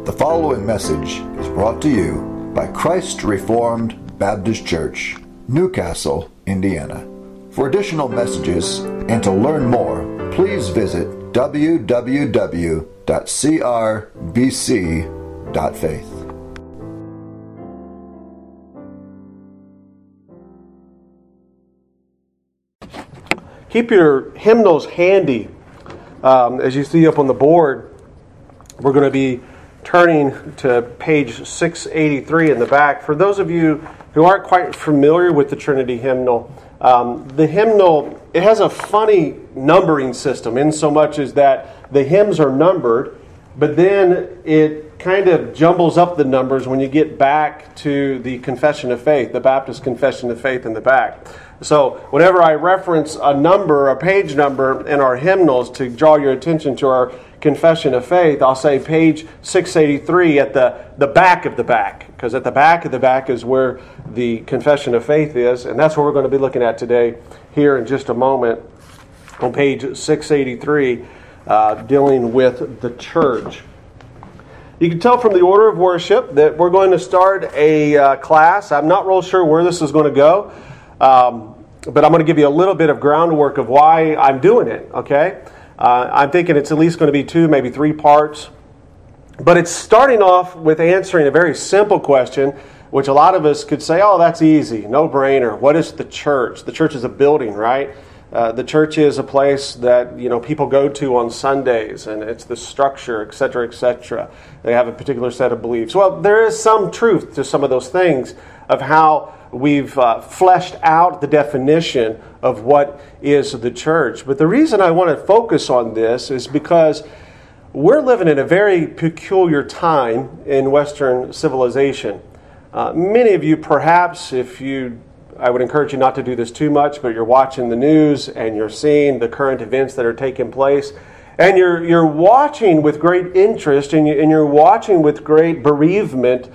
The following message is brought to you by Christ Reformed Baptist Church, Newcastle, Indiana. For additional messages and to learn more, please visit www.crbc.faith. Keep your hymnals handy. As you see up on the board, we're going to be turning to page 683 in the back. For those of you who aren't quite familiar with the Trinity hymnal, the hymnal, it has a funny numbering system in so much as that the hymns are numbered, but then it kind of jumbles up the numbers when you get back to the Confession of Faith, the Baptist Confession of Faith in the back. So whenever I reference a number, a page number in our hymnals to draw your attention to our Confession of Faith, I'll say page 683 at the back of the back, because at the back of the back is where the Confession of Faith is, and that's what we're going to be looking at today here in just a moment on page 683, dealing with the church. You can tell from the order of worship that we're going to start a class. I'm not real sure where this is going to go, but I'm going to give you a little bit of groundwork of why I'm doing it, okay? I'm thinking it's at least going to be 2, maybe 3 parts. But it's starting off with answering a very simple question, which a lot of us could say, oh, that's easy, no-brainer. What is the church? The church is a building, right? The church is a place that people go to on Sundays, and it's the structure, etc., etc. They have a particular set of beliefs. Well, there is some truth to some of those things of how we've fleshed out the definition of what is the church. But the reason I want to focus on this is because we're living in a very peculiar time in Western civilization. Many of you, perhaps, I would encourage you not to do this too much, but you're watching the news and you're seeing the current events that are taking place, and you're watching with great interest and you're watching with great bereavement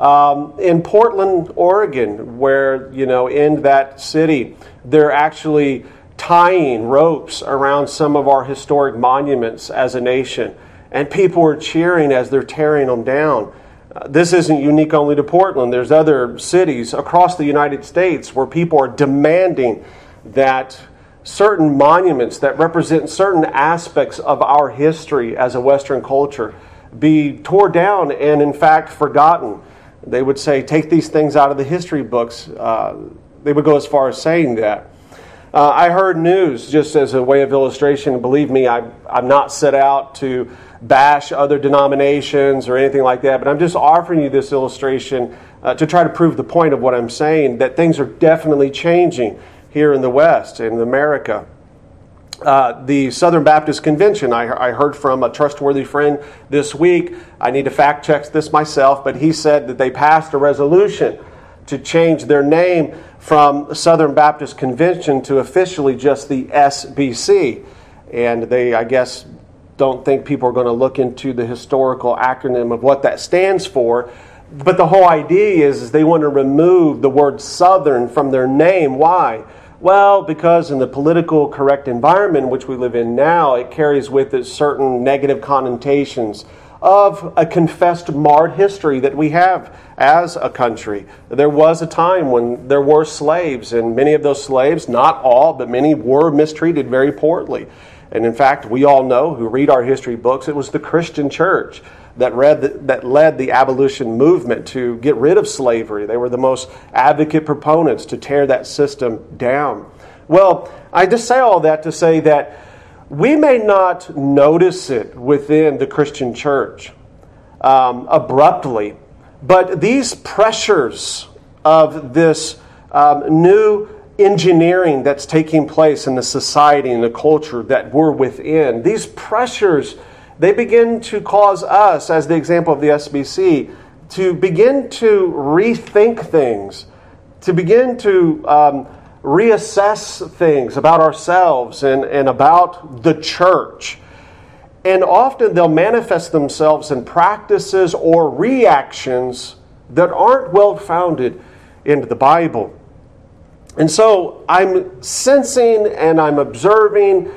in Portland, Oregon, where, in that city, they're actually tying ropes around some of our historic monuments as a nation. And people are cheering as they're tearing them down. This isn't unique only to Portland. There's other cities across the United States where people are demanding that certain monuments that represent certain aspects of our history as a Western culture be torn down and, in fact, forgotten. They would say, take these things out of the history books. They would go as far as saying that. I heard news, just as a way of illustration. Believe me, I'm not set out to bash other denominations or anything like that, but I'm just offering you this illustration to try to prove the point of what I'm saying, that things are definitely changing here in the West, in America. The Southern Baptist Convention, I heard from a trustworthy friend this week. I need to fact check this myself, but he said that they passed a resolution to change their name from Southern Baptist Convention to officially just the SBC. And they, I guess, don't think people are going to look into the historical acronym of what that stands for. But the whole idea is they want to remove the word Southern from their name. Why? Well, because in the political correct environment in which we live in now, it carries with it certain negative connotations of a confessed marred history that we have as a country. There was a time when there were slaves, and many of those slaves, not all, but many were mistreated very poorly. And in fact, we all know, who read our history books, it was the Christian church that led the abolition movement to get rid of slavery. They were the most advocate proponents to tear that system down. Well, I just say all that to say that we may not notice it within the Christian church abruptly, but these pressures of this new engineering that's taking place in the society and the culture that we're within, these pressures, they begin to cause us, as the example of the SBC, to begin to rethink things, to begin to reassess things about ourselves and about the church. And often they'll manifest themselves in practices or reactions that aren't well-founded in the Bible. And so I'm sensing and I'm observing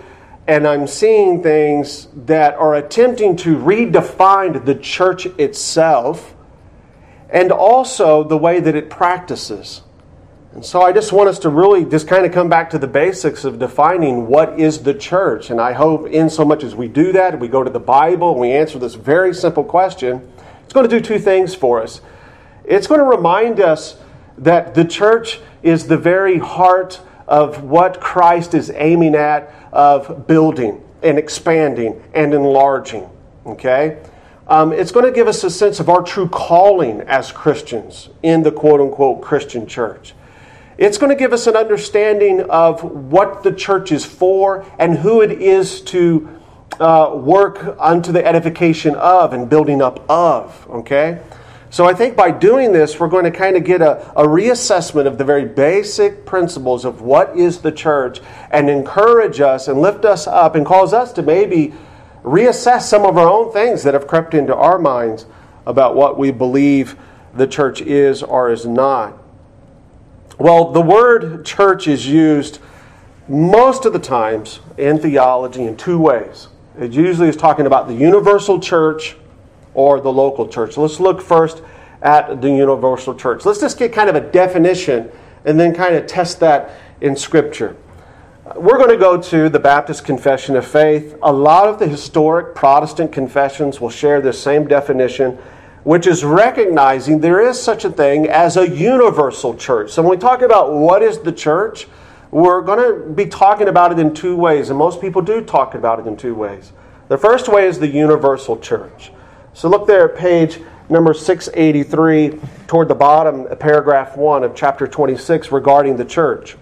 and I'm seeing things that are attempting to redefine the church itself and also the way that it practices. And so I just want us to really just kind of come back to the basics of defining what is the church. And I hope in so much as we do that, we go to the Bible and we answer this very simple question, it's going to do two things for us. It's going to remind us that the church is the very heart of what Christ is aiming at, of building and expanding and enlarging. Okay? It's going to give us a sense of our true calling as Christians in the quote-unquote Christian church. It's going to give us an understanding of what the church is for and who it is to work unto the edification of and building up of. Okay? So I think by doing this, we're going to kind of get a reassessment of the very basic principles of what is the church and encourage us and lift us up and cause us to maybe reassess some of our own things that have crept into our minds about what we believe the church is or is not. Well, the word church is used most of the times in theology in two ways. It usually is talking about the universal church or the local church. Let's look first at the universal church. Let's just get kind of a definition and then kind of test that in Scripture. We're going to go to the Baptist Confession of Faith. A lot of the historic Protestant confessions will share this same definition, which is recognizing there is such a thing as a universal church. So when we talk about what is the church, we're going to be talking about it in two ways, and most people do talk about it in two ways. The first way is the universal church. So look there at page number 683, toward the bottom, paragraph 1 of chapter 26 regarding the church.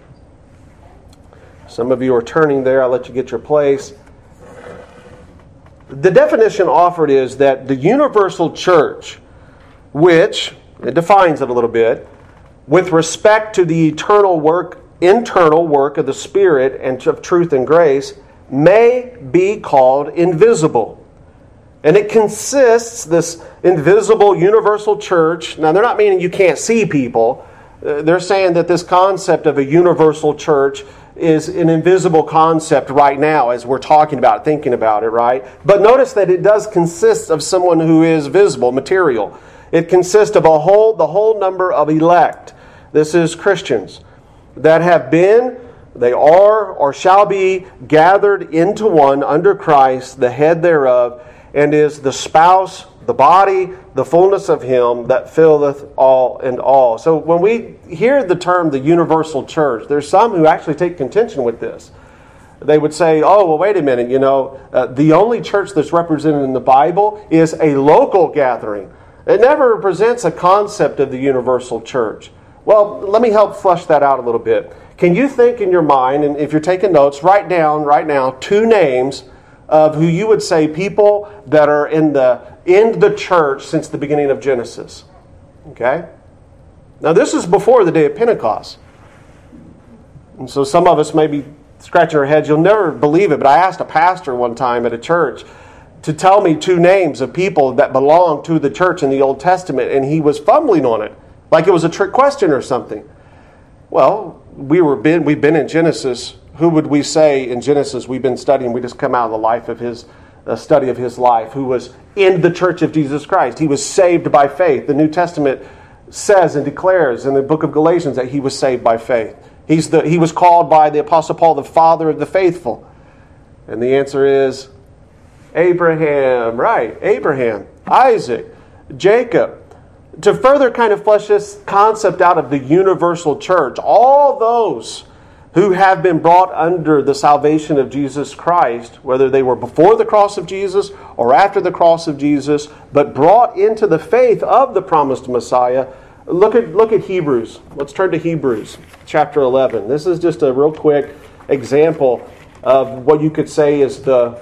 Some of you are turning there. I'll let you get your place. The definition offered is that the universal church, which, it defines it a little bit, with respect to the internal work of the Spirit and of truth and grace, may be called invisible. And it consists, this invisible universal church, now they're not meaning you can't see people. They're saying that this concept of a universal church is an invisible concept right now as we're talking about it, thinking about it, right? But notice that it does consist of someone who is visible, material. It consists of the whole number of elect. This is Christians that have been, they are, or shall be gathered into one under Christ, the head thereof, and is the spouse, the body, the fullness of Him that filleth all in all. So when we hear the term the universal church, there's some who actually take contention with this. They would say, oh, well, wait a minute, the only church that's represented in the Bible is a local gathering. It never represents a concept of the universal church. Well, let me help flesh that out a little bit. Can you think in your mind, and if you're taking notes, write down right now 2 names of who you would say people that are in the church since the beginning of Genesis. Okay? Now this is before the day of Pentecost. And so some of us may be scratching our heads. You'll never believe it, but I asked a pastor one time at a church to tell me 2 names of people that belong to the church in the Old Testament, and he was fumbling on it, like it was a trick question or something. Well, we've been in Genesis. Who would we say in Genesis we've been studying? We just come out of the life of his study of his life, who was in the church of Jesus Christ. He was saved by faith. The New Testament says and declares in the book of Galatians that he was saved by faith. He was called by the Apostle Paul the father of the faithful. And the answer is Abraham. Right, Abraham, Isaac, Jacob. To further kind of flesh this concept out of the universal church, all those who have been brought under the salvation of Jesus Christ, whether they were before the cross of Jesus or after the cross of Jesus, but brought into the faith of the promised Messiah. Look at Hebrews. Let's turn to Hebrews chapter 11. This is just a real quick example of what you could say is the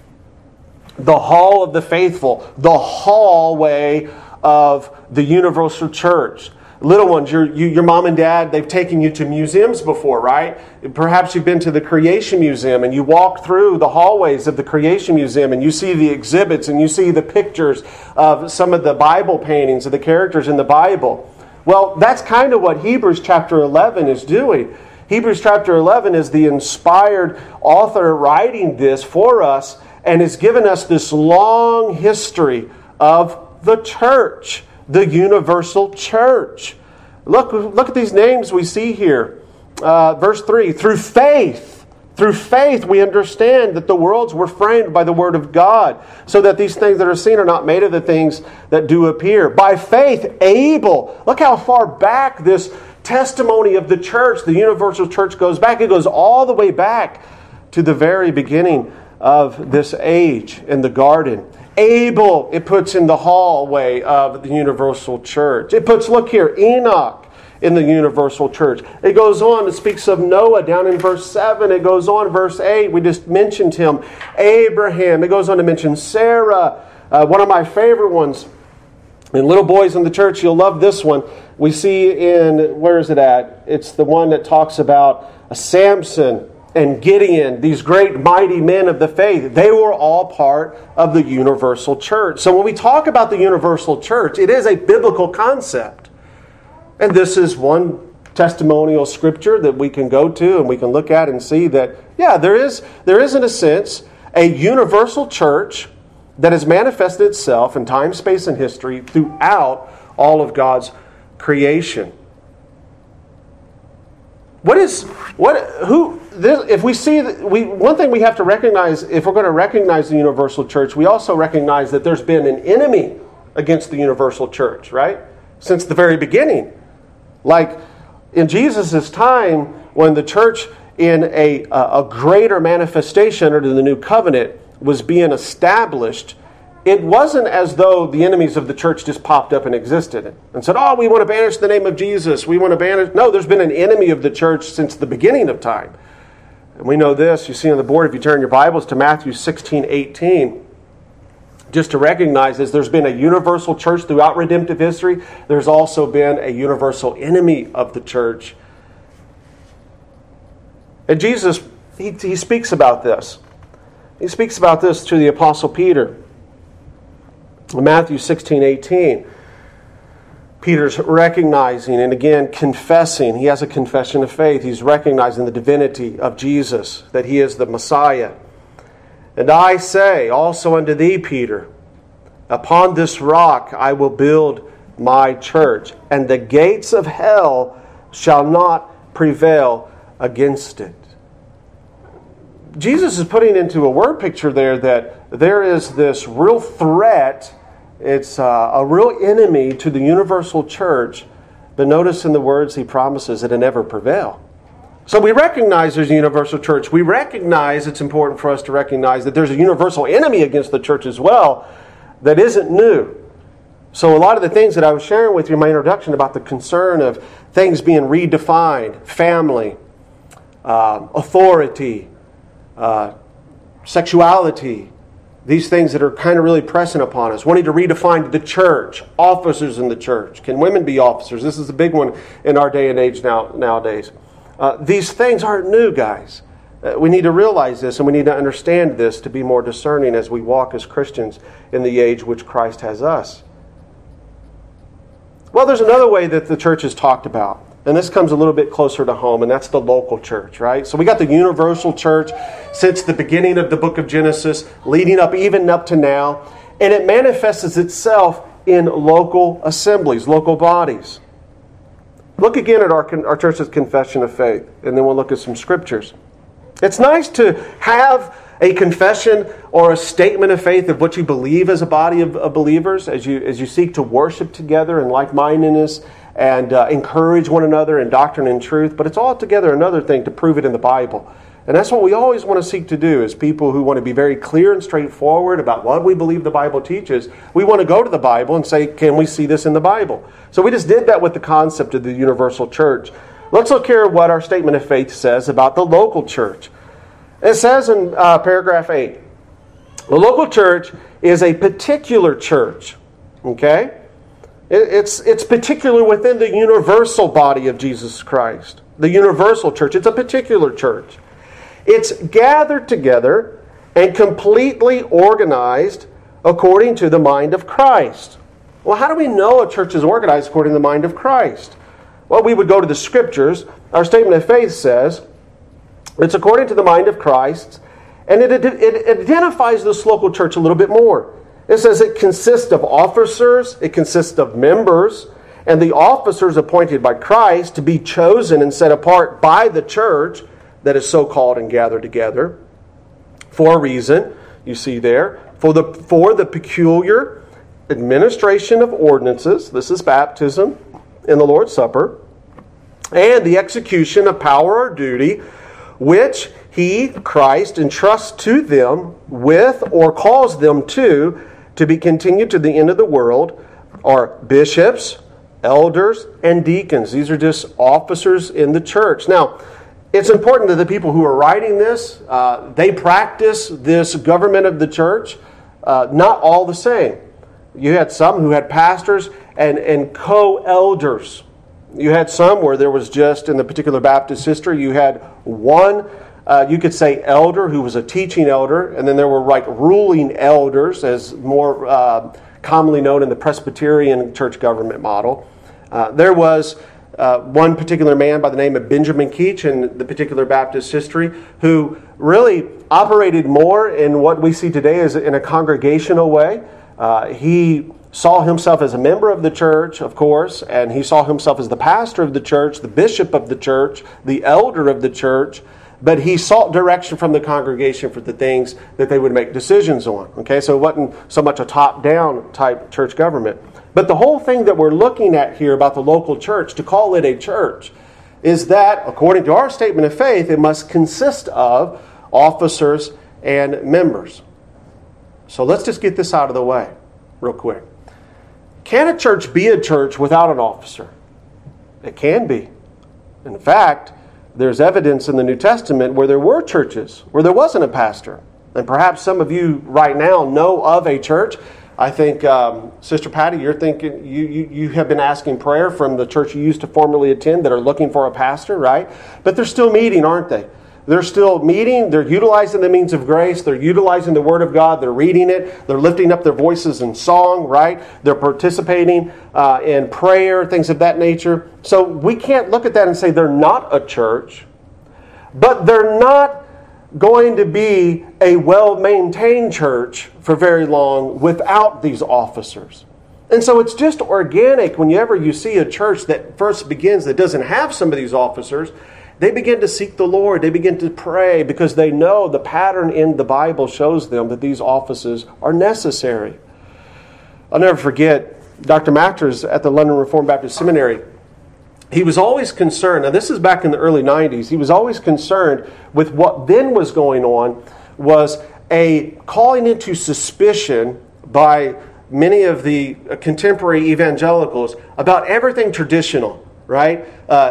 hall of the faithful, the hallway of the universal church. Little ones, your mom and dad, they've taken you to museums before, right? Perhaps you've been to the Creation Museum and you walk through the hallways of the Creation Museum and you see the exhibits and you see the pictures of some of the Bible paintings of the characters in the Bible. Well, that's kind of what Hebrews chapter 11 is doing. Hebrews chapter 11 is the inspired author writing this for us and has given us this long history of the church, the universal church. Look at these names we see here. Verse 3, through faith we understand that the worlds were framed by the word of God, so that these things that are seen are not made of the things that do appear. By faith, Abel, look how far back this testimony of the church, the universal church, goes back. It goes all the way back to the very beginning of this age in the garden. Abel, it puts in the hallway of the universal church. It puts, look here, Enoch in the universal church. It goes on, it speaks of Noah down in verse 7. It goes on, verse 8, we just mentioned him. Abraham, it goes on to mention Sarah, one of my favorite ones. And little boys in the church, you'll love this one. We see in, where is it at? It's the one that talks about Samson and Gideon, these great mighty men of the faith. They were all part of the universal church. So when we talk about the universal church, it is a biblical concept. And this is one testimonial scripture that we can go to and we can look at and see that, yeah, there is in a sense a universal church that has manifested itself in time, space, and history throughout all of God's creation. One thing we have to recognize, if we're going to recognize the universal church, we also recognize that there's been an enemy against the universal church, right? Since the very beginning. Like in Jesus' time, when the church in a greater manifestation under the new covenant was being established, it wasn't as though the enemies of the church just popped up and existed and said, oh, we want to banish the name of Jesus. We want to banish. No, there's been an enemy of the church since the beginning of time. And we know this. You see on the board, if you turn your Bibles to Matthew 16:18, just to recognize this, there's been a universal church throughout redemptive history. There's also been a universal enemy of the church. And Jesus, he speaks about this. He speaks about this to the Apostle Peter. In Matthew 16:18, Peter's recognizing and again confessing. He has a confession of faith. He's recognizing the divinity of Jesus, that he is the Messiah. And I say also unto thee, Peter, upon this rock I will build my church, and the gates of hell shall not prevail against it. Jesus is putting into a word picture there that there is this real threat. It's a real enemy to the universal church. But notice in the words he promises it'll never prevail. So we recognize there's a universal church. We recognize it's important for us to recognize that there's a universal enemy against the church as well that isn't new. So a lot of the things that I was sharing with you in my introduction about the concern of things being redefined, family, authority, sexuality, these things that are kind of really pressing upon us, wanting to redefine the church, officers in the church. Can women be officers? This is a big one in our day and age nowadays. These things aren't new, guys. We need to realize this and we need to understand this to be more discerning as we walk as Christians in the age which Christ has us. Well, there's another way that the church is talked about. And this comes a little bit closer to home, and that's the local church, right? So we got the universal church since the beginning of the book of Genesis, leading up even up to now. And it manifests itself in local assemblies, local bodies. Look again at our church's confession of faith, and then we'll look at some scriptures. It's nice to have a confession or a statement of faith of what you believe as a body of believers as you seek to worship together in like-mindedness and encourage one another in doctrine and truth. But it's altogether another thing to prove it in the Bible. And that's what we always want to seek to do as people who want to be very clear and straightforward about what we believe the Bible teaches. We want to go to the Bible and say, can we see this in the Bible? So we just did that with the concept of the universal church. Let's look here at what our statement of faith says about the local church. It says in paragraph 8, the local church is a particular church. Okay? It's particular within the universal body of Jesus Christ. The universal church. It's a particular church. It's gathered together and completely organized according to the mind of Christ. Well, how do we know a church is organized according to the mind of Christ? Well, we would go to the scriptures. our statement of faith says it's according to the mind of Christ, and it identifies this local church a little bit more. It says it consists of officers, it consists of members, and the officers appointed by Christ to be chosen and set apart by the church that is so called and gathered together for a reason, you see there, for the peculiar administration of ordinances, this is baptism in the Lord's Supper, and the execution of power or duty, which He, Christ, entrusts to them with or calls them to be continued to the end of the world, are bishops, elders, and deacons. These are just officers in the church. Now, it's important that the people who are writing this, they practice this government of the church, not all the same. You had some who had pastors and co-elders. You had some where there was just, in the particular Baptist history, you had one, you could say elder who was a teaching elder, and then there were like ruling elders, as more commonly known in the Presbyterian church government model. There was one particular man by the name of Benjamin Keach in the particular Baptist history who really operated more in what we see today as in a congregational way. He saw himself as a member of the church, of course, and he saw himself as the pastor of the church, the bishop of the church, the elder of the church, but he sought direction from the congregation for the things that they would make decisions on. Okay, so it wasn't so much a top-down type church government. But the whole thing that we're looking at here about the local church, to call it a church, is that, according to our statement of faith, it must consist of officers and members. So let's just get this out of the way real quick. Can a church be a church without an officer? It can be. In fact, there's evidence in the New Testament where there were churches where there wasn't a pastor. And perhaps some of you right now know of a church. I think, Sister Patty, you're thinking, you have been asking prayer from the church you used to formerly attend that are looking for a pastor, right? But they're still meeting, aren't they? They're still meeting, they're utilizing the means of grace, they're utilizing the Word of God, they're reading it, they're lifting up their voices in song, right? They're participating in prayer, things of that nature. So we can't look at that and say they're not a church, but they're not going to be a well-maintained church for very long without these officers. And so it's just organic whenever you see a church that first begins that doesn't have some of these officers. They begin to seek the Lord. They begin to pray because they know the pattern in the Bible shows them that these offices are necessary. I'll never forget Dr. Masters at the London Reformed Baptist Seminary. He was always concerned, now this is back in the early 90s, he was always concerned with what then was going on was a calling into suspicion by many of the contemporary evangelicals about everything traditional. Right?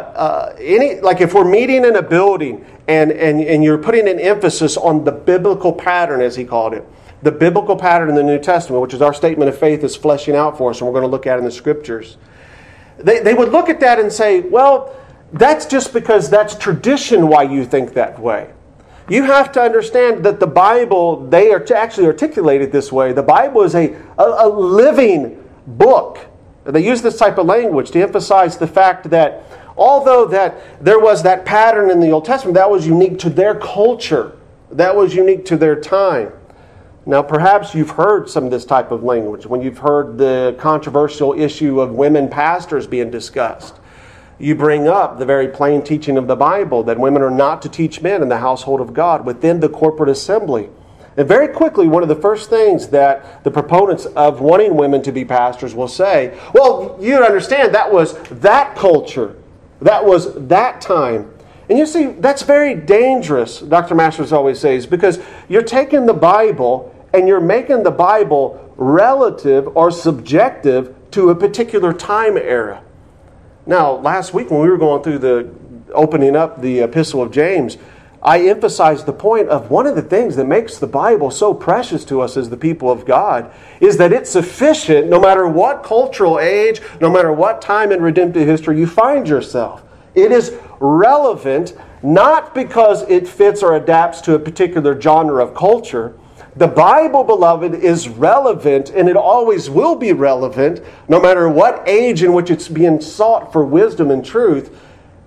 Like if we're meeting in a building and you're putting an emphasis on the biblical pattern, as he called it, the biblical pattern in the New Testament, which is our statement of faith is fleshing out for us, and we're going to look at in the Scriptures. They would look at that and say, well, that's just because that's tradition why you think that way. You have to understand that the Bible, they are actually articulated this way. The Bible is a living book. They use this type of language to emphasize the fact that although that there was that pattern in the Old Testament, that was unique to their culture. That was unique to their time. Now, perhaps you've heard some of this type of language when you've heard the controversial issue of women pastors being discussed. You bring up the very plain teaching of the Bible that women are not to teach men in the household of God within the corporate assembly. And very quickly, one of the first things that the proponents of wanting women to be pastors will say, well, you understand that was that culture. That was that time. And you see, that's very dangerous, Dr. Masters always says, because you're taking the Bible and you're making the Bible relative or subjective to a particular time era. Now, last week when we were going through opening up the Epistle of James, I emphasized the point of one of the things that makes the Bible so precious to us as the people of God is that it's sufficient no matter what cultural age, no matter what time in redemptive history you find yourself. It is relevant not because it fits or adapts to a particular genre of culture. The Bible, beloved, is relevant and it always will be relevant no matter what age in which it's being sought for wisdom and truth.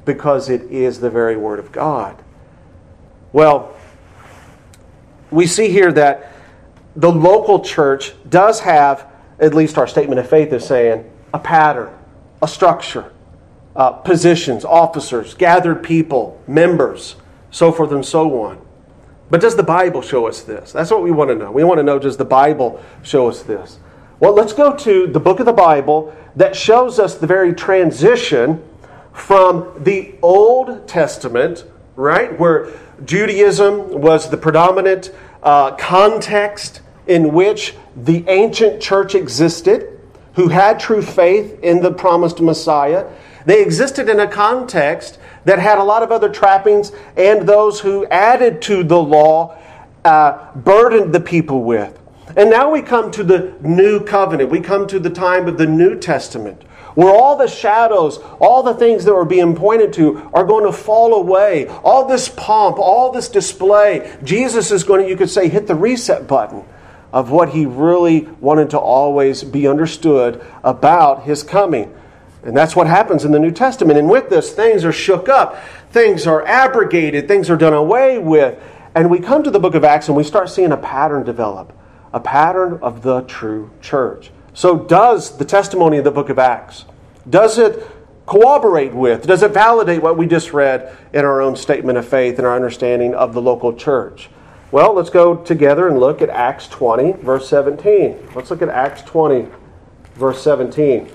because it is the very Word of God. Well, we see here that the local church does have, at least our statement of faith is saying, a pattern, a structure, positions, officers, gathered people, members, so forth and so on. But does the Bible show us this? That's what we want to know. We want to know, does the Bible show us this? Well, let's go to the book of the Bible that shows us the very transition from the Old Testament, right, where Judaism was the predominant context in which the ancient church existed, who had true faith in the promised Messiah. They existed in a context that had a lot of other trappings, and those who added to the law burdened the people with. And now we come to the new covenant. We come to the time of the New Testament, where all the shadows, all the things that were being pointed to are going to fall away. All this pomp, all this display, Jesus is going to, you could say, hit the reset button of what he really wanted to always be understood about his coming. And that's what happens in the New Testament. And with this, things are shook up. Things are abrogated. Things are done away with. And we come to the book of Acts and we start seeing a pattern develop. A pattern of the true church. So does the testimony of the book of Acts, does it corroborate with, does it validate what we just read in our own statement of faith and our understanding of the local church? Well, let's go together and look at Acts 20, verse 17. Let's look at Acts 20, verse 17.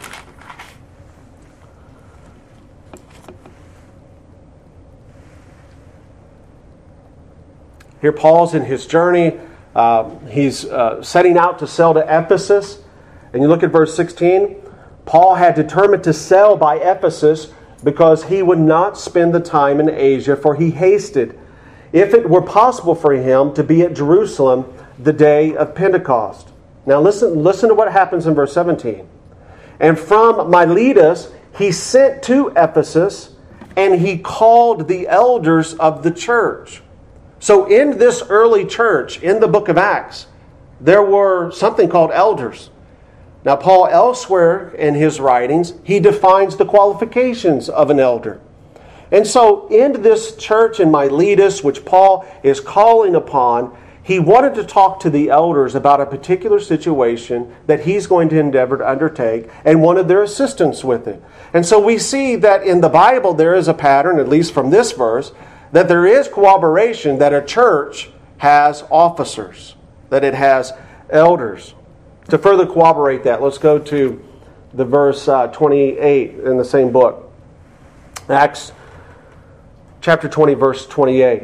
Here Paul's in his journey. He's setting out to sail to Ephesus. And you look at verse 16. Paul had determined to sail by Ephesus because he would not spend the time in Asia, for he hasted, if it were possible for him, to be at Jerusalem the day of Pentecost. Now listen to what happens in verse 17. And from Miletus he sent to Ephesus, and he called the elders of the church. So in this early church, in the book of Acts, there were something called elders. Now, Paul elsewhere in his writings, he defines the qualifications of an elder. And so in this church in Miletus, which Paul is calling upon, he wanted to talk to the elders about a particular situation that he's going to endeavor to undertake and wanted their assistance with it. And so we see that in the Bible there is a pattern, at least from this verse, that there is corroboration that a church has officers, that it has elders. To further corroborate that, let's go to the verse 28 in the same book. Acts chapter 20, verse 28.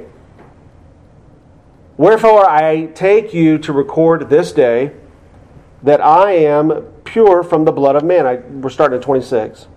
Wherefore I take you to record this day that I am pure from the blood of man. We're starting at 26.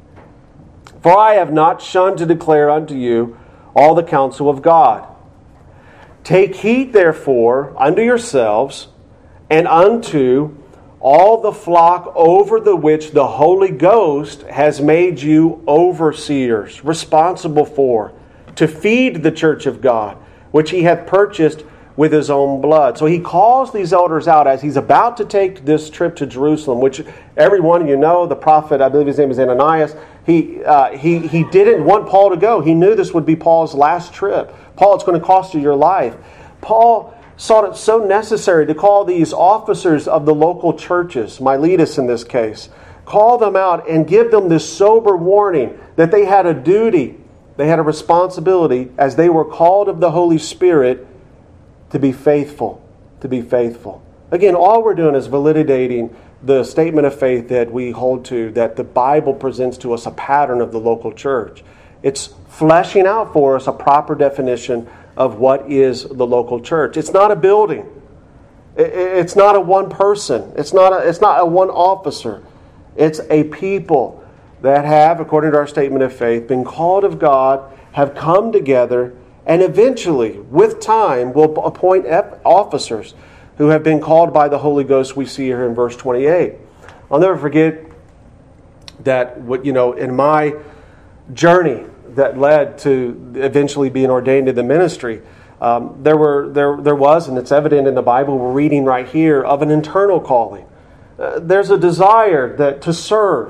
For I have not shunned to declare unto you all the counsel of God. Take heed therefore unto yourselves and unto all the flock over the which the Holy Ghost has made you overseers, responsible for, to feed the church of God, which he hath purchased with his own blood. So he calls these elders out as he's about to take this trip to Jerusalem, which every one of you know, the prophet, I believe his name is Ananias, he didn't want Paul to go. He knew this would be Paul's last trip. Paul, it's going to cost you your life. Paul sought it so necessary to call these officers of the local churches, Miletus in this case, call them out and give them this sober warning that they had a duty, they had a responsibility as they were called of the Holy Spirit to be faithful, to be faithful. Again, all we're doing is validating the statement of faith that we hold to, that the Bible presents to us a pattern of the local church. It's fleshing out for us a proper definition of what is the local church. It's not a building. It's not a one person. It's not a one officer. It's a people that have, according to our statement of faith, been called of God, have come together, and eventually, with time, will appoint officers who have been called by the Holy Ghost. We see here in verse 28. I'll never forget that in my journey that led to eventually being ordained to the ministry, there was, and it's evident in the Bible we're reading right here, of an internal calling. There's a desire to serve,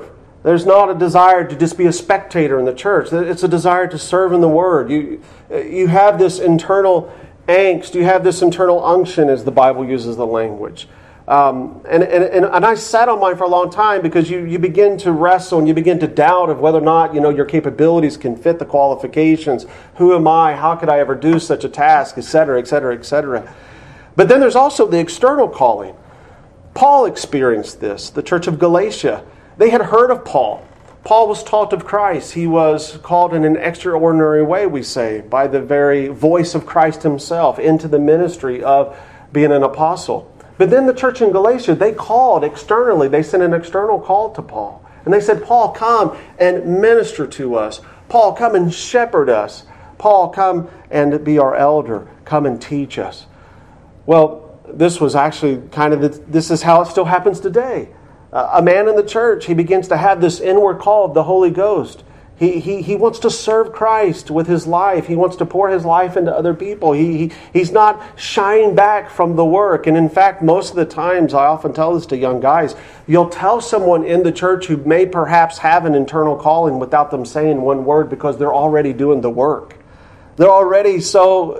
There's not a desire to just be a spectator in the church. It's a desire to serve in the Word. You have this internal angst. You have this internal unction, as the Bible uses the language. And I sat on mine for a long time because you begin to wrestle and you begin to doubt of whether or not your capabilities can fit the qualifications. Who am I? How could I ever do such a task? Etc. Etc. Etc. But then there's also the external calling. Paul experienced this. The church of Galatia, they had heard of Paul. Paul was taught of Christ. He was called in an extraordinary way, we say, by the very voice of Christ himself into the ministry of being an apostle. But then the church in Galatia, they called externally. They sent an external call to Paul. And they said, Paul, come and minister to us. Paul, come and shepherd us. Paul, come and be our elder. Come and teach us. Well, this was actually this is how it still happens today. A man in the church, he begins to have this inward call of the Holy Ghost. He wants to serve Christ with his life. He wants to pour his life into other people. He's not shying back from the work. And in fact, most of the times, I often tell this to young guys, you'll tell someone in the church who may perhaps have an internal calling without them saying one word because they're already doing the work. They're already so,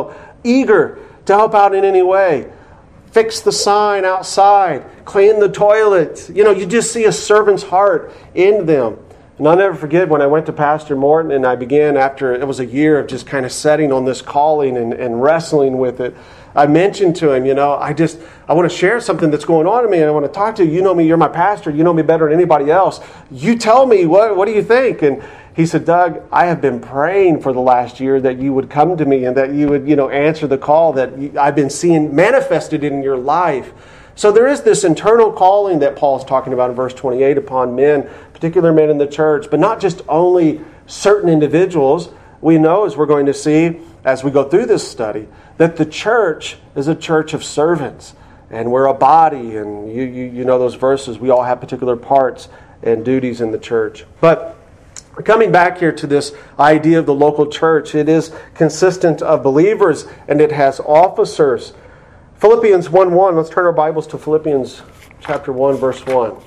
eager to help out in any way. Fix the sign outside. Clean the toilet. You just see a servant's heart in them. And I'll never forget when I went to Pastor Morton and I began, after it was a year of just kind of setting on this calling and wrestling with it, I mentioned to him, I want to share something that's going on in me and I want to talk to you. You know me, you're my pastor. You know me better than anybody else. You tell me, what do you think? And he said, Doug, I have been praying for the last year that you would come to me and that you would, answer the call that I've been seeing manifested in your life. So there is this internal calling that Paul is talking about in verse 28 upon men, particular men in the church, but not just only certain individuals. We know, as we're going to see as we go through this study, that the church is a church of servants. And we're a body, and you know those verses. We all have particular parts and duties in the church. But coming back here to this idea of the local church, it is consistent of believers and it has officers. Philippians 1:1, let's turn our Bibles to Philippians chapter 1, verse 1.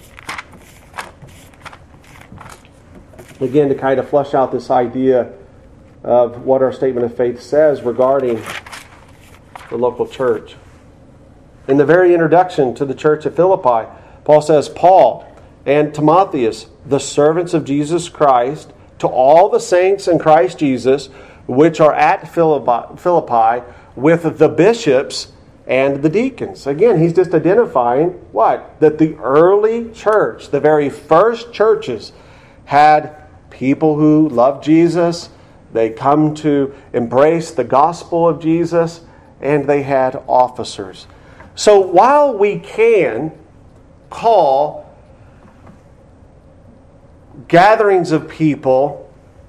Again, to kind of flesh out this idea of what our statement of faith says regarding the local church. In the very introduction to the church at Philippi, Paul says, Paul and Timotheus, the servants of Jesus Christ, to all the saints in Christ Jesus, which are at Philippi, with the bishops and the deacons. Again, he's just identifying what? That the early church, the very first churches, had people who loved Jesus. They come to embrace the gospel of Jesus, and they had officers. So while we can call gatherings of people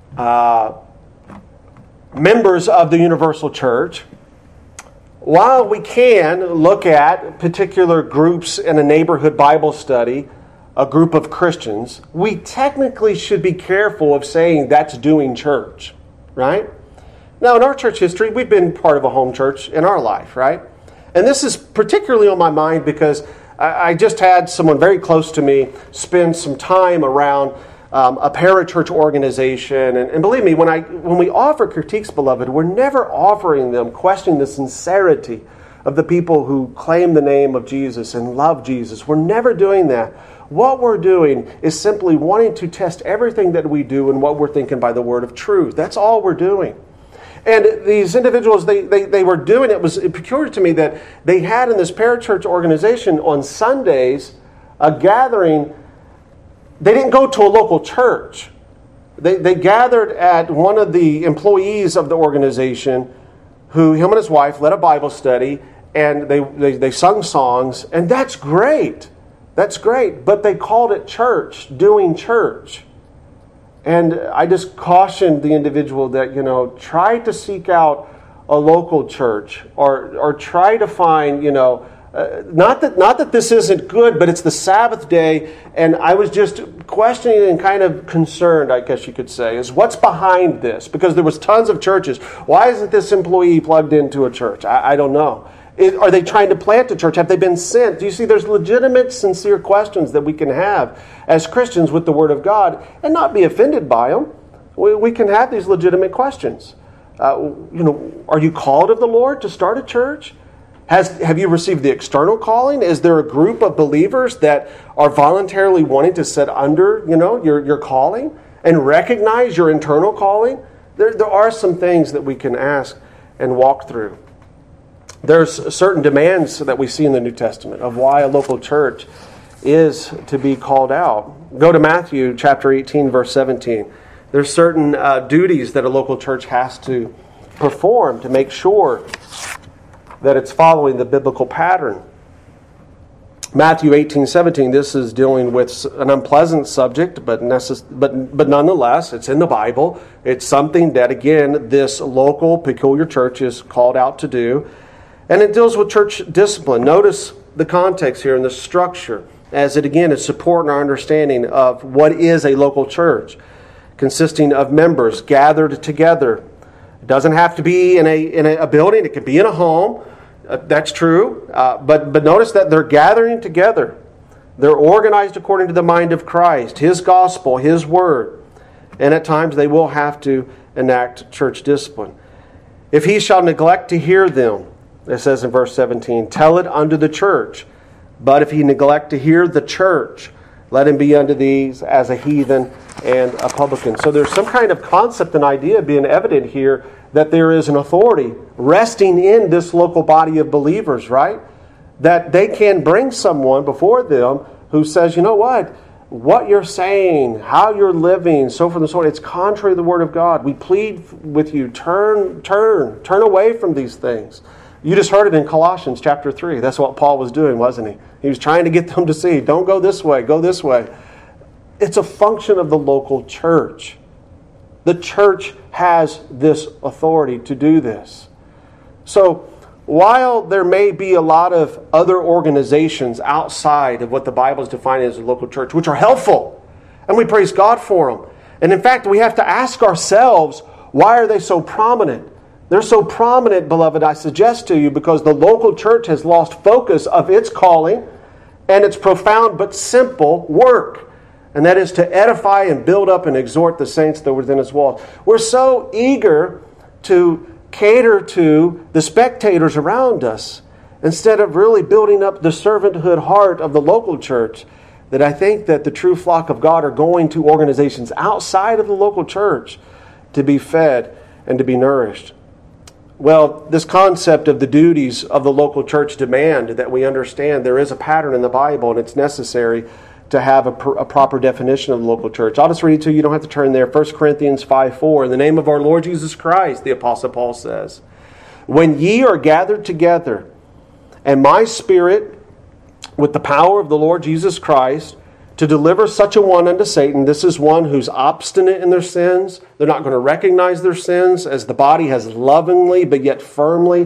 members of the universal church, while we can look at particular groups in a neighborhood Bible study, a group of Christians, we technically should be careful of saying that's doing church, right? Now, in our church history, we've been part of a home church in our life, right? And this is particularly on my mind because I just had someone very close to me spend some time around a parachurch organization. And believe me, when we offer critiques, beloved, we're never offering them questioning the sincerity of the people who claim the name of Jesus and love Jesus. We're never doing that. What we're doing is simply wanting to test everything that we do and what we're thinking by the word of truth. That's all we're doing. And these individuals, they were doing, it was peculiar to me that they had in this parachurch organization on Sundays a gathering. They didn't go to a local church. They gathered at one of the employees of the organization who, him and his wife, led a Bible study, and they sung songs, and that's great. That's great. But they called it church, doing church. And I just cautioned the individual that, try to seek out a local church or try to find, not that this isn't good, but it's the Sabbath day, and I was just questioning and kind of concerned, I guess you could say, is what's behind this? Because there was tons of churches. Why isn't this employee plugged into a church? I don't know. Are they trying to plant a church? Have they been sent? Do you see there's legitimate, sincere questions that we can have as Christians with the Word of God and not be offended by them? We can have these legitimate questions. Are you called of the Lord to start a church? Have you received the external calling? Is there a group of believers that are voluntarily wanting to sit under, your calling and recognize your internal calling? There are some things that we can ask and walk through. There's certain demands that we see in the New Testament of why a local church is to be called out. Go to Matthew chapter 18, verse 17. There's certain duties that a local church has to perform to make sure that it's following the biblical pattern. Matthew 18:17, this is dealing with an unpleasant subject, but nonetheless, it's in the Bible. It's something that, again, this local, peculiar church is called out to do. And it deals with church discipline. Notice the context here and the structure, as it, again, is supporting our understanding of what is a local church, consisting of members gathered together. It doesn't have to be in a building. It could be in a home. That's true. But notice that they're gathering together. They're organized according to the mind of Christ, His gospel, His word. And at times they will have to enact church discipline. If he shall neglect to hear them, it says in verse 17, tell it unto the church. But if he neglect to hear the church, let him be unto these as a heathen and a publican. So there's some kind of concept and idea being evident here that there is an authority resting in this local body of believers, right? That they can bring someone before them who says, you know what you're saying, how you're living, so forth and so on, it's contrary to the Word of God. We plead with you, turn away from these things. You just heard it in Colossians chapter 3. That's what Paul was doing, wasn't he? He was trying to get them to see, don't go this way, go this way. It's a function of the local church. The church has this authority to do this. So, while there may be a lot of other organizations outside of what the Bible is defining as a local church, which are helpful, and we praise God for them. And in fact, we have to ask ourselves, why are they so prominent? They're so prominent, beloved, I suggest to you, because the local church has lost focus of its calling and its profound but simple work. And that is to edify and build up and exhort the saints that are within its walls. We're so eager to cater to the spectators around us instead of really building up the servanthood heart of the local church that I think that the true flock of God are going to organizations outside of the local church to be fed and to be nourished. Well, this concept of the duties of the local church demand that we understand there is a pattern in the Bible, and it's necessary to have a proper definition of the local church. I'll just read it to you. You don't have to turn there. 1 Corinthians 5:4. In the name of our Lord Jesus Christ, the Apostle Paul says, when ye are gathered together, and my spirit, with the power of the Lord Jesus Christ, to deliver such a one unto Satan. This is one who's obstinate in their sins. They're not going to recognize their sins, as the body has lovingly but yet firmly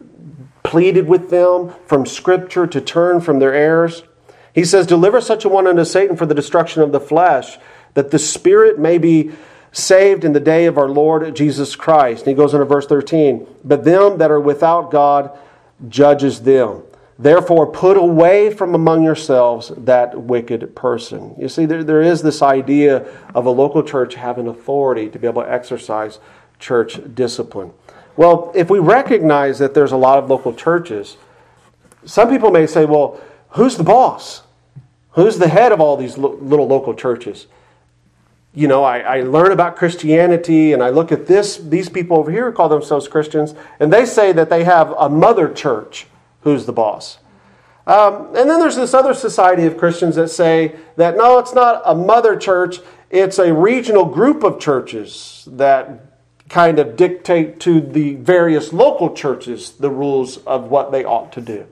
pleaded with them from Scripture to turn from their errors. He says, deliver such a one unto Satan for the destruction of the flesh, that the spirit may be saved in the day of our Lord Jesus Christ. And he goes into verse 13. But them that are without God judges them. Therefore, put away from among yourselves that wicked person. You see, there is this idea of a local church having authority to be able to exercise church discipline. Well, if we recognize that there's a lot of local churches, some people may say, well, who's the boss? Who's the head of all these little local churches? You know, I learn about Christianity and I look at these people over here who call themselves Christians, and they say that they have a mother church. Who's the boss? And then there's this other society of Christians that say that no, it's not a mother church, it's a regional group of churches that kind of dictate to the various local churches the rules of what they ought to do.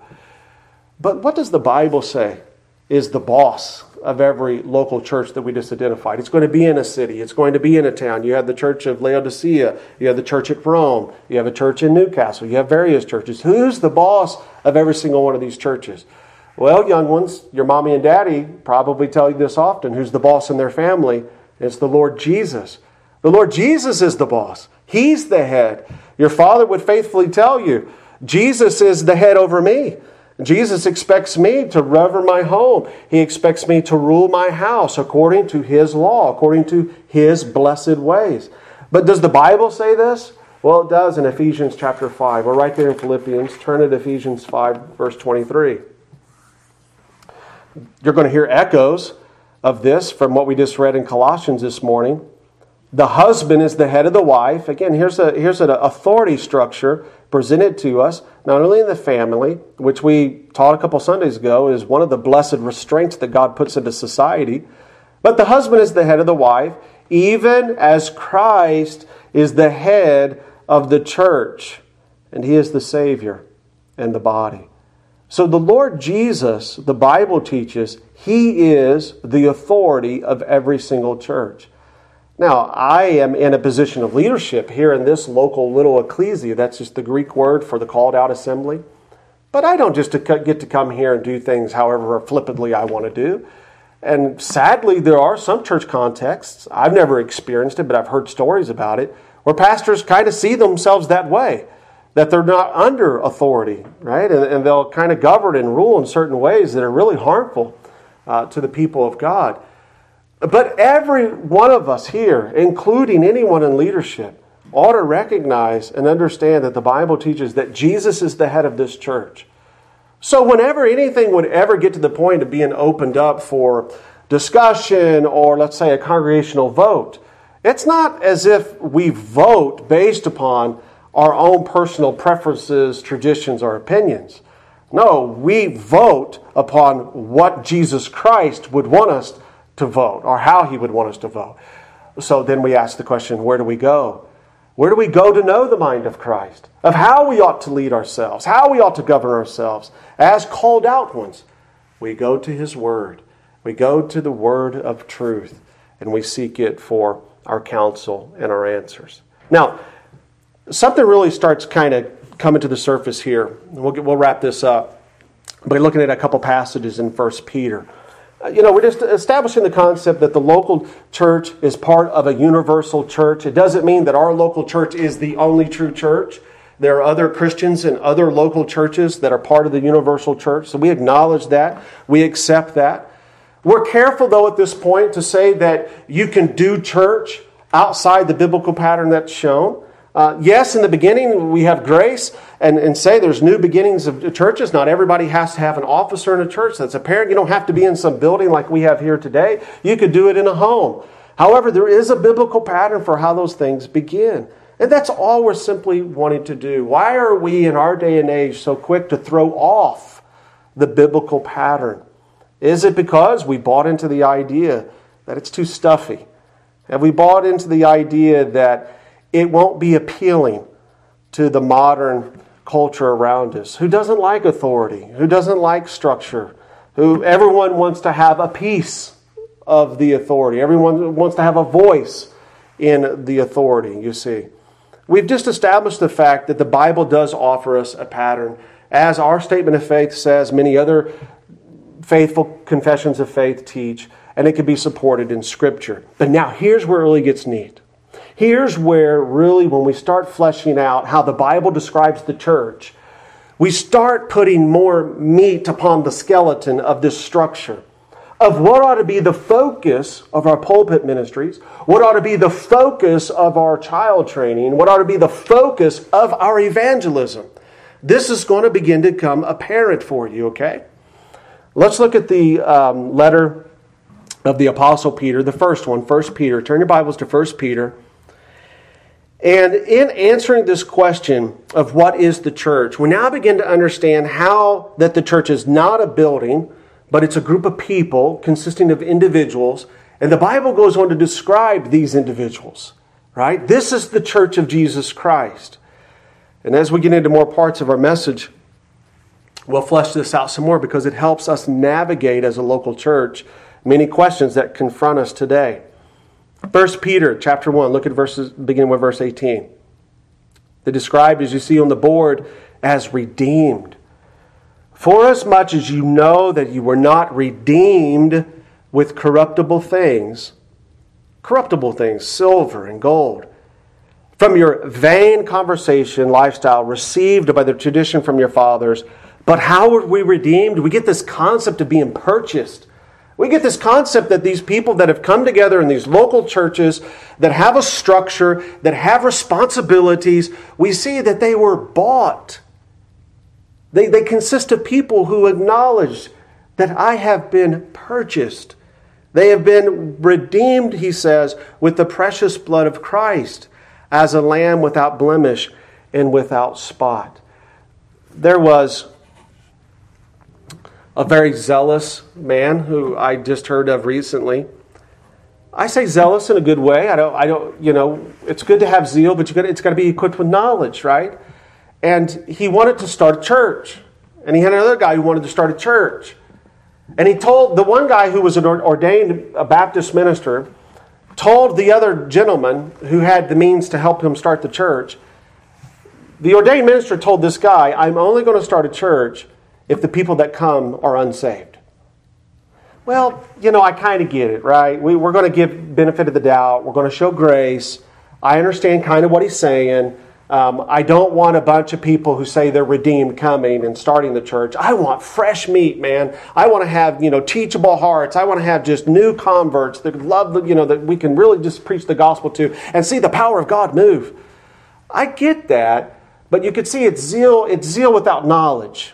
But what does the Bible say is the boss of every local church that we just identified? It's going to be in a city. It's going to be in a town. You have the church of Laodicea. You have the church at Rome. You have a church in Newcastle. You have various churches. Who's the boss of every single one of these churches? Well, young ones, your mommy and daddy probably tell you this often. Who's the boss in their family? It's the Lord Jesus. The Lord Jesus is the boss. He's the head. Your father would faithfully tell you Jesus is the head over me. Jesus expects me to govern my home. He expects me to rule my house according to His law, according to His blessed ways. But does the Bible say this? Well, it does in Ephesians chapter 5. We're right there in Philippians. Turn to Ephesians 5, verse 23. You're going to hear echoes of this from what we just read in Colossians this morning. The husband is the head of the wife. Again, here's an authority structure presented to us, not only in the family, which we taught a couple Sundays ago is one of the blessed restraints that God puts into society, but the husband is the head of the wife, even as Christ is the head of the church, and He is the Savior and the body. So the Lord Jesus, the Bible teaches, He is the authority of every single church. Now, I am in a position of leadership here in this local little ecclesia. That's just the Greek word for the called out assembly. But I don't just get to come here and do things however flippantly I want to do. And sadly, there are some church contexts, I've never experienced it, but I've heard stories about it, where pastors kind of see themselves that way, that they're not under authority, right? And they'll kind of govern and rule in certain ways that are really harmful to the people of God. But every one of us here, including anyone in leadership, ought to recognize and understand that the Bible teaches that Jesus is the head of this church. So whenever anything would ever get to the point of being opened up for discussion or, let's say, a congregational vote, it's not as if we vote based upon our own personal preferences, traditions, or opinions. No, we vote upon what Jesus Christ would want us to vote, or how He would want us to vote. So then we ask the question, where do we go? Where do we go to know the mind of Christ? Of how we ought to lead ourselves, how we ought to govern ourselves as called out ones? We go to His Word. We go to the Word of truth, and we seek it for our counsel and our answers. Now, something really starts kind of coming to the surface here. We'll wrap this up by looking at a couple passages in 1 Peter. We're just establishing the concept that the local church is part of a universal church. It doesn't mean that our local church is the only true church. There are other Christians in other local churches that are part of the universal church. So we acknowledge that. We accept that. We're careful, though, at this point to say that you can do church outside the biblical pattern that's shown. Yes, in the beginning we have grace and say there's new beginnings of churches. Not everybody has to have an officer in a church that's a parent. You don't have to be in some building like we have here today. You could do it in a home. However, there is a biblical pattern for how those things begin. And that's all we're simply wanting to do. Why are we in our day and age so quick to throw off the biblical pattern? Is it because we bought into the idea that it's too stuffy? Have we bought into the idea that it won't be appealing to the modern culture around us, who doesn't like authority, who doesn't like structure, who everyone wants to have a piece of the authority. Everyone wants to have a voice in the authority, you see. We've just established the fact that the Bible does offer us a pattern. As our statement of faith says, many other faithful confessions of faith teach, and it can be supported in Scripture. But now here's where it really gets neat. Here's where really when we start fleshing out how the Bible describes the church, we start putting more meat upon the skeleton of this structure of what ought to be the focus of our pulpit ministries, what ought to be the focus of our child training, what ought to be the focus of our evangelism. This is going to begin to become apparent for you, okay? Let's look at the letter of the Apostle Peter, the first one, 1 Peter. Turn your Bibles to 1 Peter. And in answering this question of what is the church, we now begin to understand how that the church is not a building, but it's a group of people consisting of individuals. And the Bible goes on to describe these individuals, right? This is the church of Jesus Christ. And as we get into more parts of our message, we'll flesh this out some more because it helps us navigate as a local church many questions that confront us today. 1 Peter chapter 1, look at beginning with verse 18. They're described, as you see on the board, as redeemed. Forasmuch as you know that you were not redeemed with corruptible things, silver and gold, from your vain conversation lifestyle received by the tradition from your fathers. But how were we redeemed? We get this concept of being purchased. We get this concept that these people that have come together in these local churches that have a structure, that have responsibilities, we see that they were bought. They consist of people who acknowledge that I have been purchased. They have been redeemed, he says, with the precious blood of Christ, as a lamb without blemish and without spot. There was a very zealous man who I just heard of recently. I say zealous in a good way. I don't, it's good to have zeal, but it's got to be equipped with knowledge, right? And he wanted to start a church. And he had another guy who wanted to start a church. And he told the one guy who was an ordained Baptist minister, told the other gentleman who had the means to help him start the church, the ordained minister told this guy, I'm only going to start a church if the people that come are unsaved. Well, I kind of get it, right? We're going to give benefit of the doubt. We're going to show grace. I understand kind of what he's saying. I don't want a bunch of people who say they're redeemed coming and starting the church. I want fresh meat, man. I want to have, teachable hearts. I want to have just new converts that love, that we can really just preach the gospel to and see the power of God move. I get that, but you could see it's zeal without knowledge.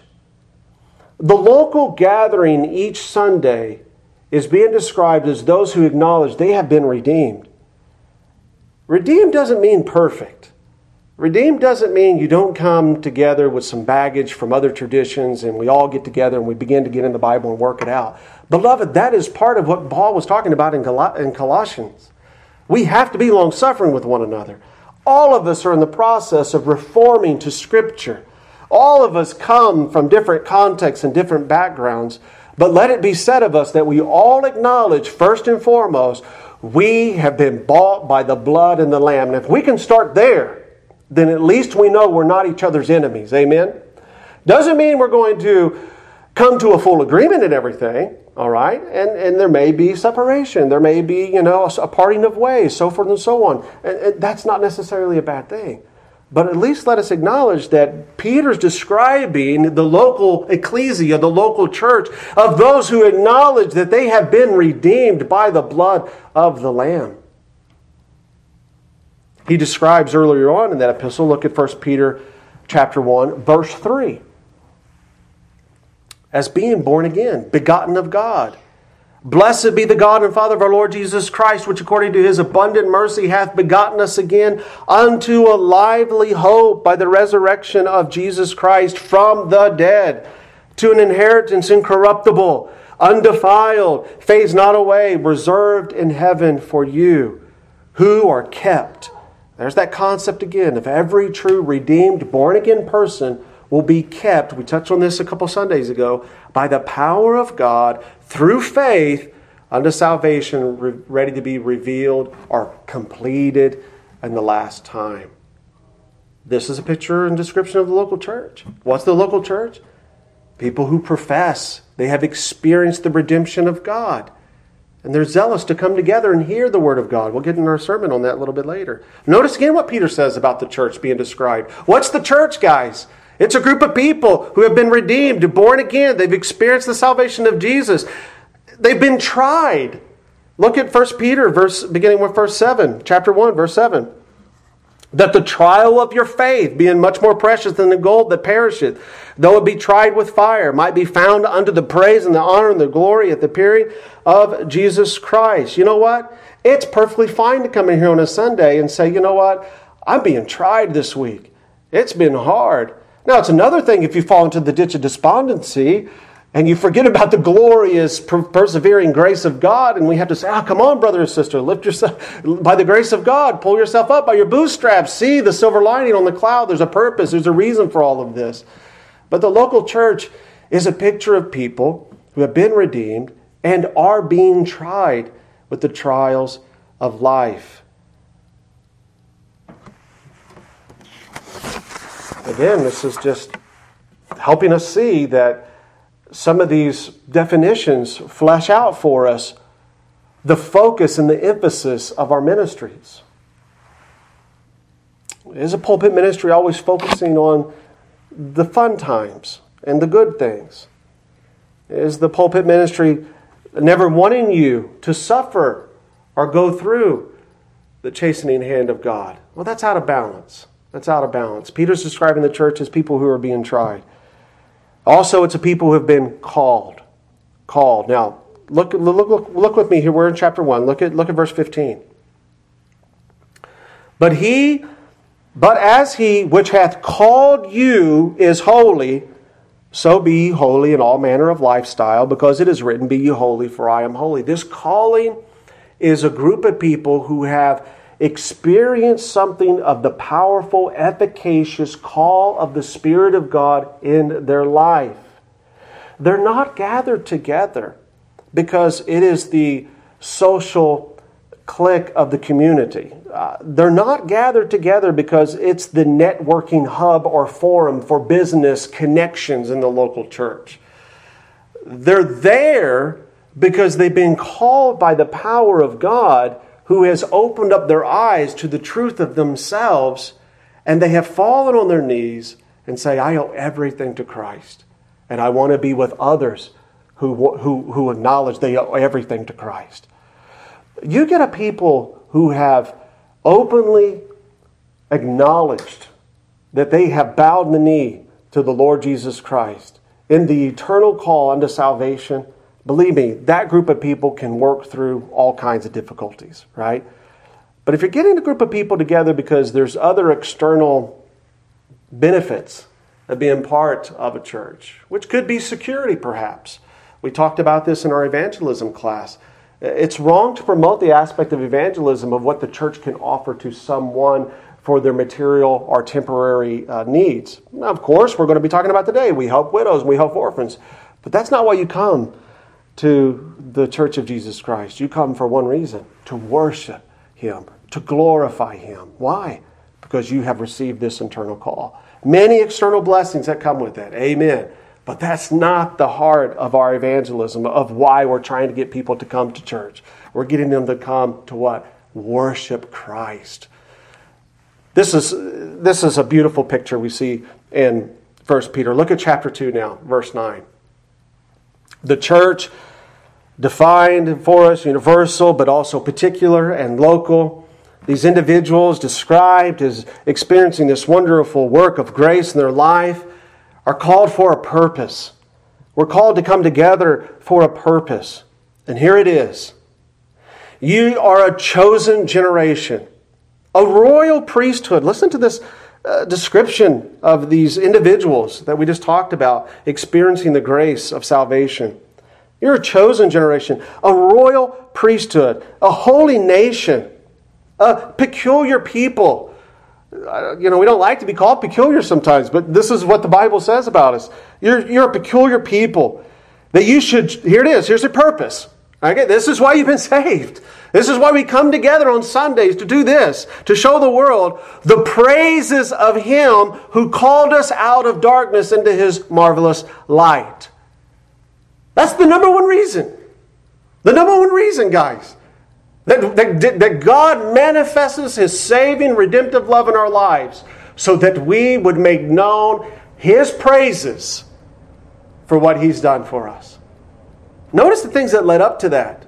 The local gathering each Sunday is being described as those who acknowledge they have been redeemed. Redeemed doesn't mean perfect. Redeemed doesn't mean you don't come together with some baggage from other traditions and we all get together and we begin to get in the Bible and work it out. Beloved, that is part of what Paul was talking about in Colossians. We have to be long-suffering with one another. All of us are in the process of reforming to Scripture. All of us come from different contexts and different backgrounds, but let it be said of us that we all acknowledge, first and foremost, we have been bought by the blood and the Lamb. And if we can start there, then at least we know we're not each other's enemies. Amen? Doesn't mean we're going to come to a full agreement in everything, all right? And there may be separation. There may be, a parting of ways, so forth and so on. And that's not necessarily a bad thing. But at least let us acknowledge that Peter's describing the local ecclesia, the local church, of those who acknowledge that they have been redeemed by the blood of the Lamb. He describes earlier on in that epistle, look at 1 Peter chapter 1, verse 3, as being born again, begotten of God. Blessed be the God and Father of our Lord Jesus Christ, which according to His abundant mercy hath begotten us again unto a lively hope by the resurrection of Jesus Christ from the dead, to an inheritance incorruptible, undefiled, fades not away, reserved in heaven for you, who are kept. There's that concept again of every true redeemed, born-again person will be kept, we touched on this a couple Sundays ago, by the power of God through faith unto salvation ready to be revealed or completed in the last time. This is a picture and description of the local church. What's the local church? People who profess they have experienced the redemption of God. And they're zealous to come together and hear the Word of God. We'll get in our sermon on that a little bit later. Notice again what Peter says about the church being described. What's the church, guys? It's a group of people who have been redeemed, born again. They've experienced the salvation of Jesus. They've been tried. Look at 1 Peter, beginning with verse 7, chapter 1, verse 7. That the trial of your faith, being much more precious than the gold that perisheth, though it be tried with fire, might be found unto the praise and the honor and the glory at the appearing of Jesus Christ. You know what? It's perfectly fine to come in here on a Sunday and say, you know what? I'm being tried this week. It's been hard. Now, it's another thing if you fall into the ditch of despondency and you forget about the glorious, persevering grace of God, and we have to say, come on, brother or sister, lift yourself, by the grace of God, pull yourself up by your bootstraps, see the silver lining on the cloud, there's a purpose, there's a reason for all of this. But the local church is a picture of people who have been redeemed and are being tried with the trials of life. Again, this is just helping us see that some of these definitions flesh out for us the focus and the emphasis of our ministries. Is a pulpit ministry always focusing on the fun times and the good things? Is the pulpit ministry never wanting you to suffer or go through the chastening hand of God? Well, that's out of balance. That's out of balance. Peter's describing the church as people who are being tried. Also, it's a people who have been called. Called. Now, look with me here. We're in chapter 1. Look at verse 15. But as he which hath called you is holy, so be ye holy in all manner of lifestyle, because it is written, be ye holy, for I am holy. This calling is a group of people who have experienced something of the powerful, efficacious call of the Spirit of God in their life. They're not gathered together because it is the social clique of the community. They're not gathered together because it's the networking hub or forum for business connections in the local church. They're there because they've been called by the power of God, who has opened up their eyes to the truth of themselves, and they have fallen on their knees and say, I owe everything to Christ, and I want to be with others who acknowledge they owe everything to Christ. You get a people who have openly acknowledged that they have bowed the knee to the Lord Jesus Christ in the eternal call unto salvation. Believe me, that group of people can work through all kinds of difficulties, right? But if you're getting a group of people together because there's other external benefits of being part of a church, which could be security perhaps. We talked about this in our evangelism class. It's wrong to promote the aspect of evangelism of what the church can offer to someone for their material or temporary needs. Now, of course, we're going to be talking about today. We help widows, we help orphans. But that's not why you come to the Church of Jesus Christ. You come for one reason, to worship Him, to glorify Him. Why? Because you have received this internal call. Many external blessings that come with that. Amen. But that's not the heart of our evangelism, of why we're trying to get people to come to church. We're getting them to come to what? Worship Christ. This is a beautiful picture we see in 1 Peter. Look at chapter 2 now, verse 9. The church defined for us, universal, but also particular and local. These individuals described as experiencing this wonderful work of grace in their life are called for a purpose. We're called to come together for a purpose. And here it is. You are a chosen generation, a royal priesthood. Listen to this description of these individuals that we just talked about, experiencing the grace of salvation. You're a chosen generation, a royal priesthood, a holy nation, a peculiar people. We don't like to be called peculiar sometimes, but this is what the Bible says about us. You're a peculiar people. That you should, here it is, here's the purpose. Okay, this is why you've been saved. This is why we come together on Sundays to do this, to show the world the praises of Him who called us out of darkness into His marvelous light. That's the number one reason. The number one reason, guys. That God manifests His saving, redemptive love in our lives so that we would make known His praises for what He's done for us. Notice the things that led up to that.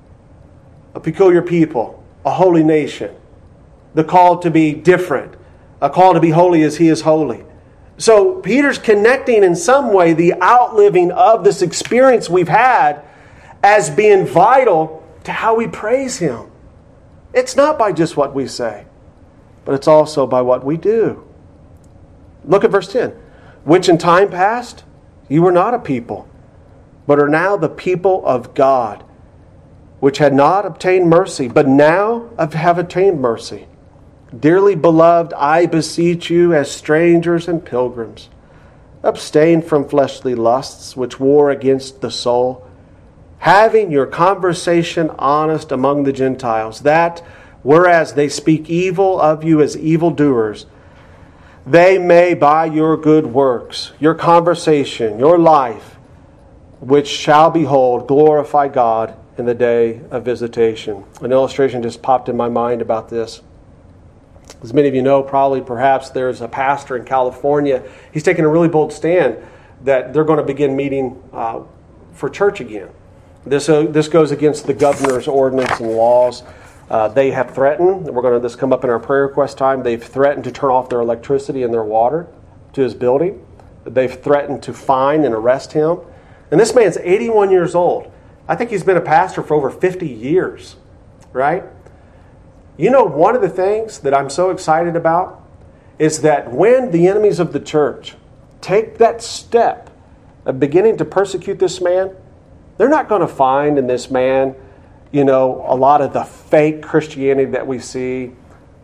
A peculiar people, a holy nation, the call to be different, a call to be holy as He is holy. So Peter's connecting in some way the outliving of this experience we've had as being vital to how we praise Him. It's not by just what we say, but it's also by what we do. Look at verse 10. Which in time past you were not a people, but are now the people of God, which had not obtained mercy, but now have obtained mercy. Dearly beloved, I beseech you as strangers and pilgrims, abstain from fleshly lusts which war against the soul, having your conversation honest among the Gentiles, that, whereas they speak evil of you as evildoers, they may by your good works, your conversation, your life, which shall behold, glorify God in the day of visitation. An illustration just popped in my mind about this. As many of you know, probably perhaps there's a pastor in California. He's taken a really bold stand that they're going to begin meeting for church again. This goes against the governor's ordinance and laws. They have threatened, this come up in our prayer request time, they've threatened to turn off their electricity and their water to his building. They've threatened to fine and arrest him. And this man's 81 years old. I think he's been a pastor for over 50 years, right? You know, one of the things that I'm so excited about is that when the enemies of the church take that step of beginning to persecute this man, they're not going to find in this man, you know, a lot of the fake Christianity that we see,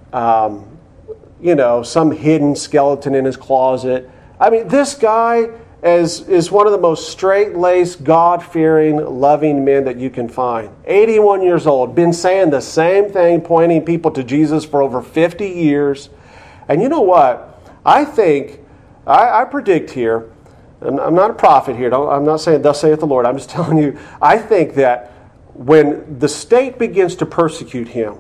you know, some hidden skeleton in his closet. I mean, this guy is one of the most straight-laced, God-fearing, loving men that you can find. 81 years old, been saying the same thing, pointing people to Jesus for over 50 years. And you know what? I think, I predict here, and I'm not a prophet here, I'm not saying thus saith the Lord, I'm just telling you, I think that when the state begins to persecute him,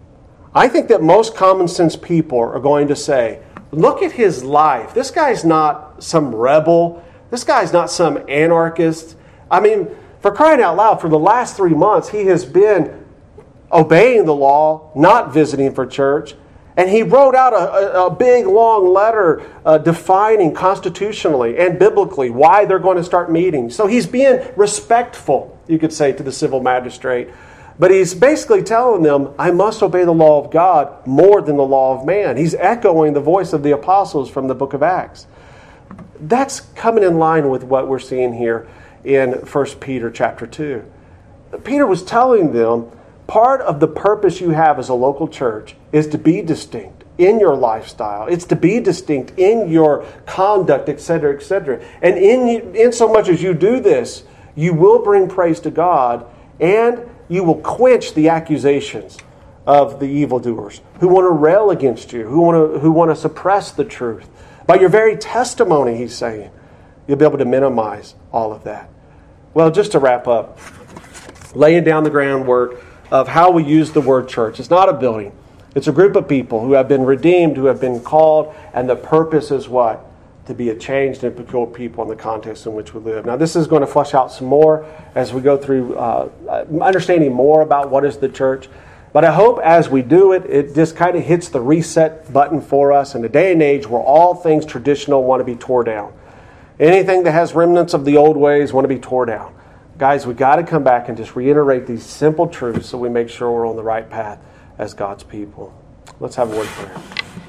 I think that most common sense people are going to say, look at his life. This guy's not some rebel. This guy's not some anarchist. I mean, for crying out loud, for the last 3 months, he has been obeying the law, not visiting for church. And he wrote out a big, long letter defining constitutionally and biblically why they're going to start meeting. So he's being respectful, you could say, to the civil magistrate. But he's basically telling them, I must obey the law of God more than the law of man. He's echoing the voice of the apostles from the book of Acts. That's coming in line with what we're seeing here in 1 Peter chapter 2. Peter was telling them, part of the purpose you have as a local church is to be distinct in your lifestyle. It's to be distinct in your conduct, etc., etc. And in so much as you do this, you will bring praise to God, and you will quench the accusations of the evildoers who want to rail against you, who want to suppress the truth. By your very testimony, he's saying, you'll be able to minimize all of that. Well, just to wrap up, laying down the groundwork of how we use the word church. It's not a building. It's a group of people who have been redeemed, who have been called, and the purpose is what? To be a changed and peculiar people in the context in which we live. Now, this is going to flesh out some more as we go through understanding more about what is the church. But I hope as we do it, it just kind of hits the reset button for us in a day and age where all things traditional want to be tore down. Anything that has remnants of the old ways want to be tore down. Guys, we've got to come back and just reiterate these simple truths so we make sure we're on the right path as God's people. Let's have a word of prayer.